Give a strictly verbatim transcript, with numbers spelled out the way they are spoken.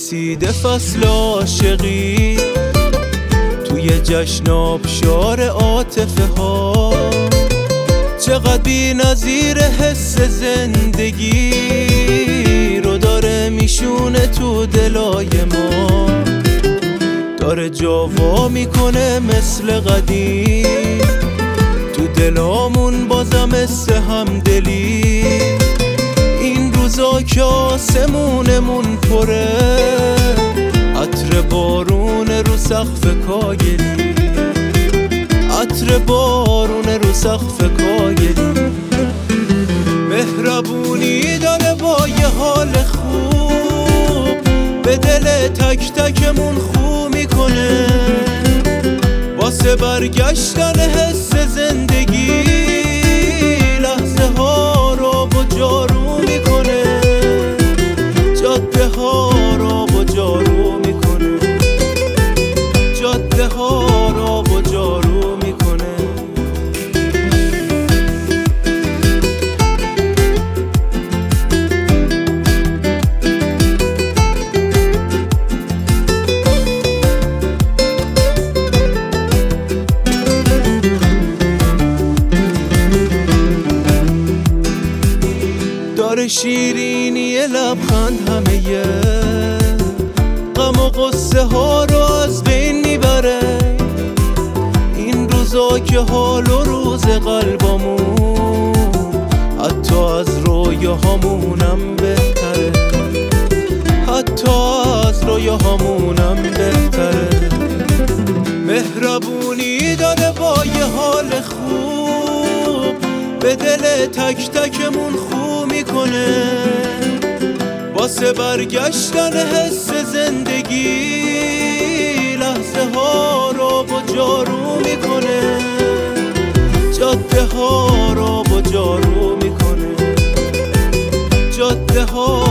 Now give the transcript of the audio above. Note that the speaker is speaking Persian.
رسیده فصل عاشقی، توی جشن آبشار عاطفه ها، چقدر بی نظیر حس زندگی رو داره میشونه تو دلای ما، داره جاوا میکنه مثل قدیم تو دلامون بازم حس همدلی. این روزا که آسمونمون پره عطر بارون رو سقف کاگلی، عطر بارون رو سقف کاگلی. مهربونی داره با یه حال خوب، به دل تک تکمون خو میکنه، واسه برگشتن حس زندگی لحظه ها رو با جارو میکنه، جاده ها رو با جارو میکنه، جاده ها رو با جارو میکنه. داره شیرینی لبخند همه یه غم و قصه ها رو از بین میبره. این روزا که حال و روز قلبمون حتی از رویاهامونم بهتره، حتی از رویاهامونم بهتره. مهربونی داره با یه حال خوب، به دل تک تکمون خو میکنه، واسه برگشتن حس زندگی لحظه ها رو با جارو میکنه، جاده ها رو با جارو میکنه، جاده ها